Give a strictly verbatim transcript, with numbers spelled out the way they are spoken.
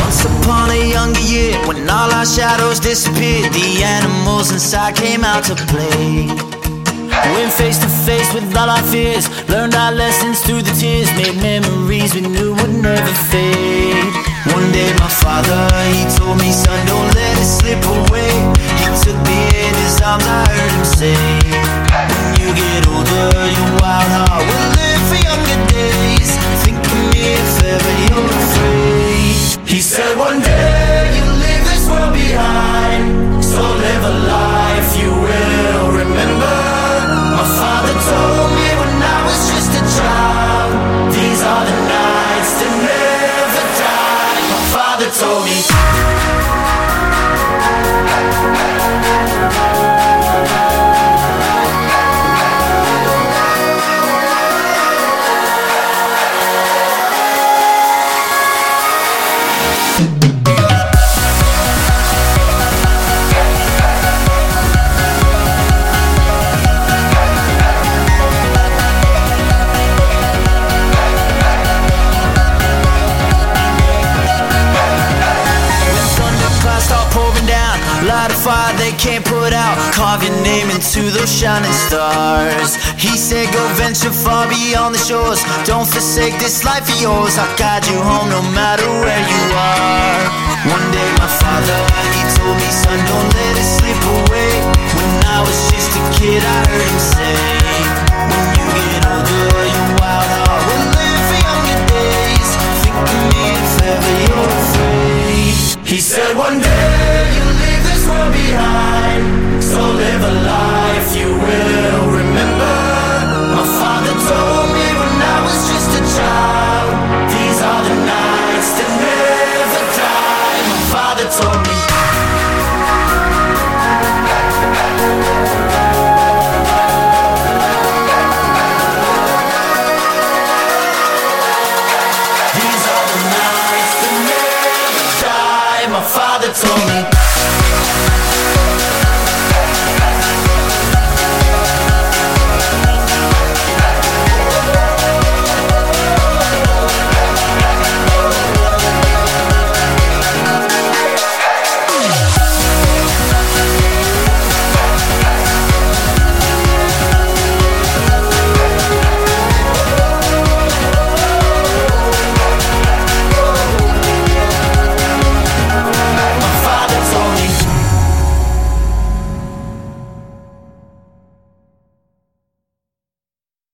Once upon a younger year, when all our shadows disappeared, the animals inside came out to play. Went face to face with all our fears, learned our lessons through the tears, made memories we knew would never fade. One day my father, he told me, son, don't let it slip away. He took me in his arms, I heard him say, when you get older, your wild heart will live for younger days. Think of me if ever you're afraid. He said one day you'll leave this world behind, so live a life you will remember. My father told me when I was just a child, these are the nights that never die. My father told me. Light a fire they can't put out, carve your name into those shining stars. He said go venture far beyond the shores, don't forsake this life of yours. I'll guide you home no matter where you are. One day my father, he told me, son, don't let it slip away. When I was just a kid I heard him say, when you get older